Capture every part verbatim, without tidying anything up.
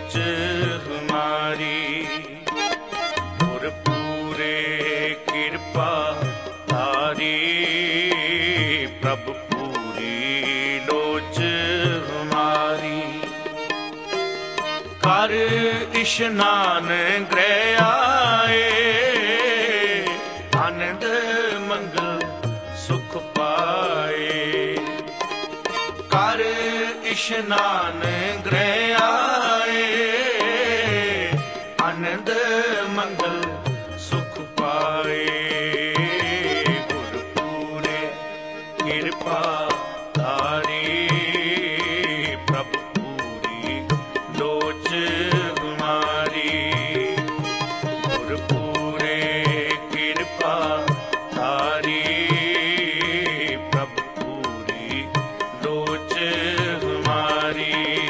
लोच हमारी। गुर पूरे कृपा तारी, प्रभु पूरी लोच हमारी। कर इशनान गृह आए, आनंद मंगल सुख पाए। कर इशनान गृह आए, आनंद मंगल सुख पाए। गुर पूरे कृपा तारी, प्रभु पूरी लोच हमारी। गुर पूरे कृपा तारी, प्रभु पूरी लोच हमारी।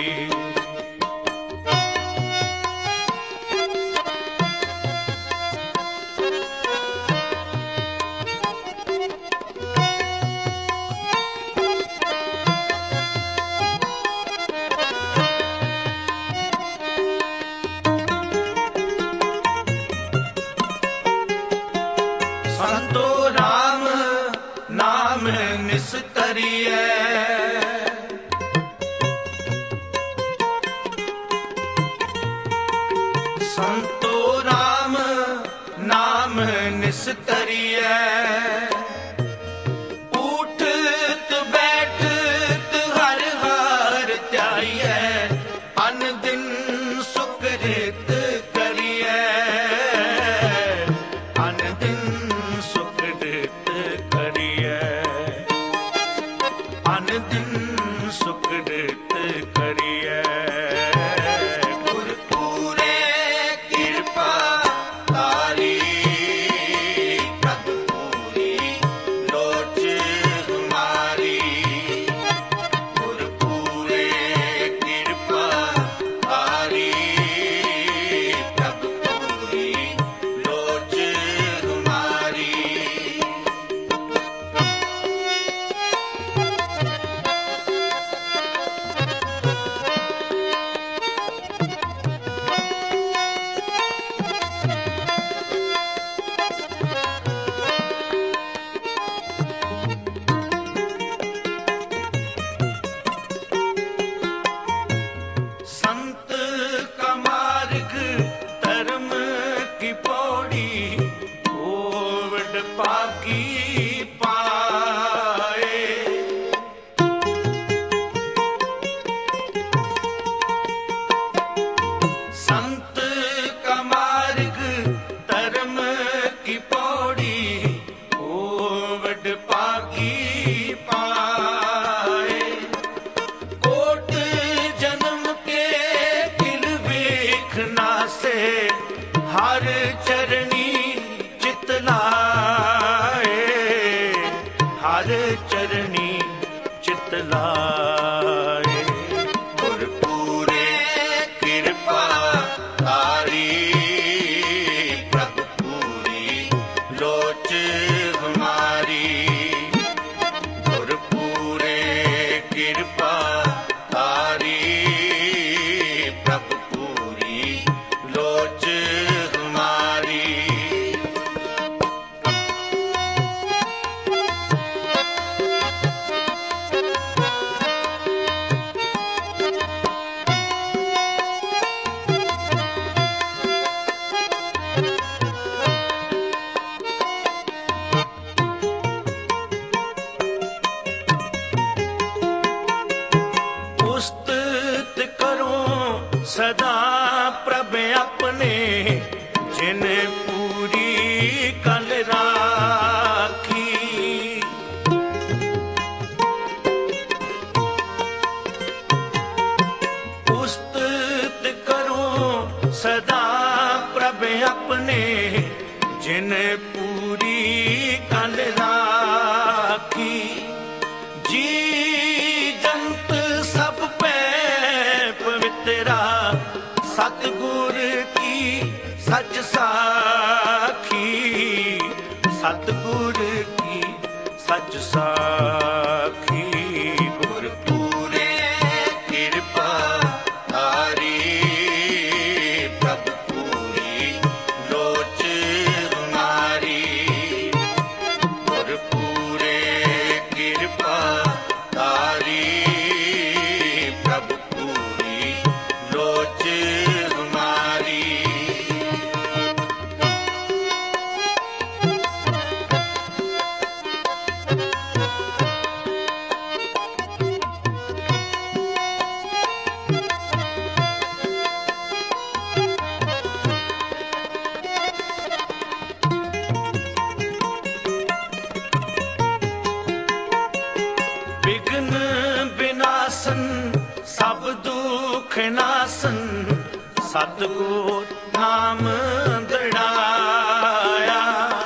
संतो राम नाम निस्तरिए, संतो राम नाम निस्तरिए। उठत बैठत हर हार त्याइए, अन दिन सुकृत करिए। अन दिन सुकृत करिए, अन दिन सुकृत करिए। गुर पूरे कृपा तारी, प्रभु पूरी लोच हमारी। गुर पूरे कृपा तारी, प्रभु पूरी लोच हमारी। संत का मार्ग धर्म की पौड़ी, कोविड पाकी पाए। संत का मार्ग धर्म की पौड़ी, कोविड पाकी पाए। कोट जन्म के किल वेखना से, हर चरणी चित लाए। हर चरणी चित लाए। गुर पूरे कृपा तारी, प्रभु पूरी लोच हमारी। गुर पूरे कृपा तारी, प्रभु पूरी लोच हमारी। उस्तत करो सदा प्रभ अपने, जिन पूरी कल राखी। उस्तत करो सदा प्रभ अपने, जिन पूरी कल राखी। जी जंत सब पे पवित्रा, सतगुर की सच साखी। सतगुर की सच साखी। गुर पूरे कृपा तारी, ਬਿਨਾਸਨ ਸਤਿਗੁਰ ਨਾਮ ਦ੍ਰਿੜਾਇਆ।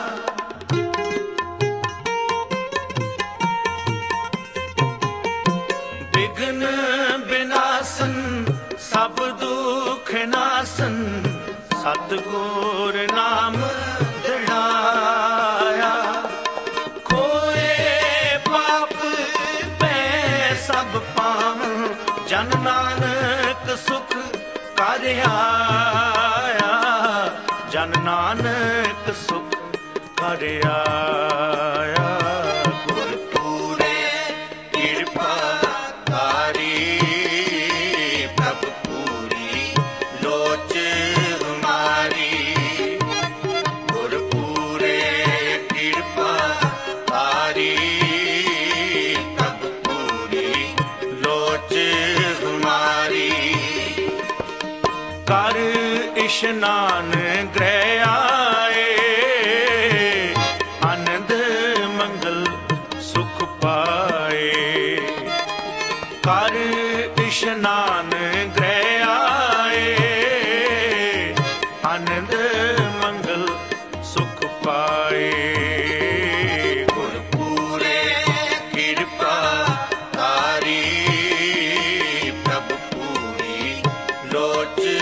ਬਿਘਨ ਬਿਨਾਸਨ ਸਭ ਦੁਖ ਨਾਸਨ ਸਤਿਗੁਰ ਨਾਮ ਦ੍ਰਿੜਾਇਆ। ਖੋਏ ਪਾਪ ਪੈ ਸਭ ਪਾਵਨ ਜਨ ਨਾਨਕ ਸੁਖ ਕਰ ਆਇਆ। ਜਨ ਨਾਨਕ ਸੁਖ ਕਰ ਆਇਆ। ਗੁਰ ਪੂਰੇ ਕਿਰਪਾ ਤਾਰੀ ਪ੍ਰਭ ਪੂਰੀ ਲੋਚ ਹਮਾਰੀ। ਗੁਰ ਪੂਰੇ ਕਿਰਪਾ ਤਾਰੀ ਪ੍ਰਭ ਪੂਰੀ ਲੋਚ ਹਮਾਰੀ। ਕਰ ਇਸ਼ਨਾਨ ਗ੍ਰਹਿ ਆਏ ਆਨੰਦ ਮੰਗਲ ਸੁਖ ਪਾਏ। ਕਰ ਇਸ਼ਨਾਨ ਗ੍ਰਹਿ ਆਏ ਆਨੰਦ ਮੰਗਲ ਸੁਖ ਪਾਏ। ਗੁਰ ਪੂਰੇ ਕਿਰਪਾ ਤਾਰੀ ਪ੍ਰਭ ਪੂਰੀ ਲੋਚ